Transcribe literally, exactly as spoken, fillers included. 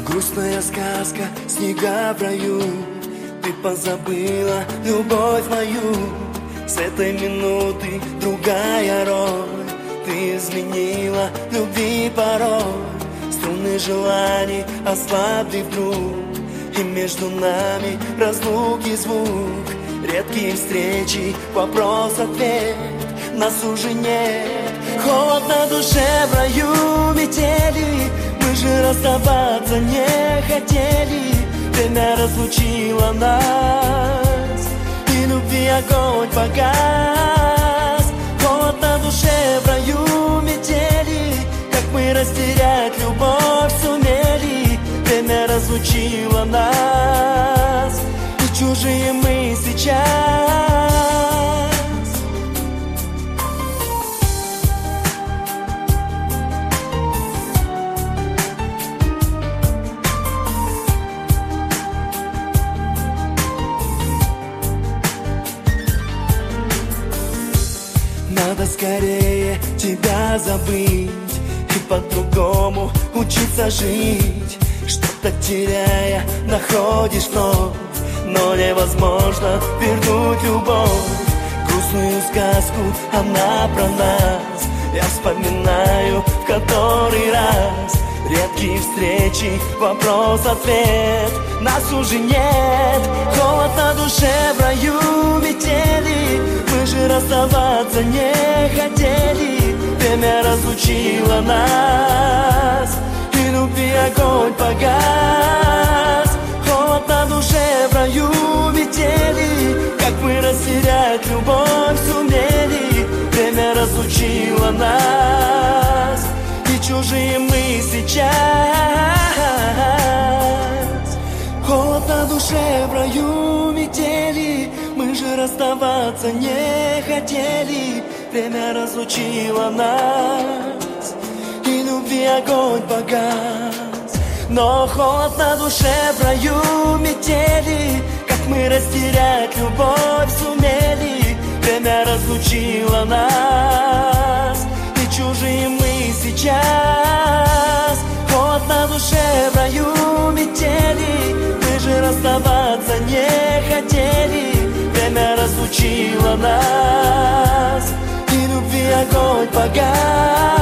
Грустная сказка, снега в раю. Ты позабыла любовь мою. С этой минуты другая роль. Ты изменила любви порой. Струны желаний ослабли вдруг, и между нами разлуки звук. Редкие встречи, вопрос-ответ, нас уже нет. Холод на душе в раю метели. Мы же расставаться не хотели. Время разлучило нас, и любви огонь погас. Холод на душе в раю метели. Как мы растерять любовь сумели. Время разлучило нас, и чужие мы сейчас. Надо скорее тебя забыть и по-другому учиться жить. Что-то теряя, находишь вновь, но невозможно вернуть любовь. Грустную сказку, она про нас, я вспоминаю в который раз. Редкие встречи, вопрос-ответ, нас уже нет. Холод на душе в раю метели. Мы же расставаться не хотели. Время разлучило нас, и любви огонь погас. Холод на душе в раю метели. Как мы растерять любовь сумели. Время разлучило нас, и чужие мы сейчас. Холод на душе в раю метели. Мы же расставаться не хотели. Время разлучило нас, и любви огонь погас. Но холод на душе в раю метели. Как мы растерять любовь сумели. Время разлучило нас, и чужие мы сейчас. Холод на душе в раю метели. Мы же расставаться не хотели. Время разлучило нас, и любви огонь погас.